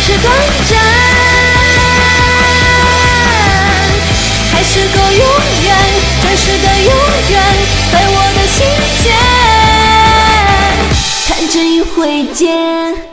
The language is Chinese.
是短暂，还是够永远，真实的永远，在我的心间，看这一回见。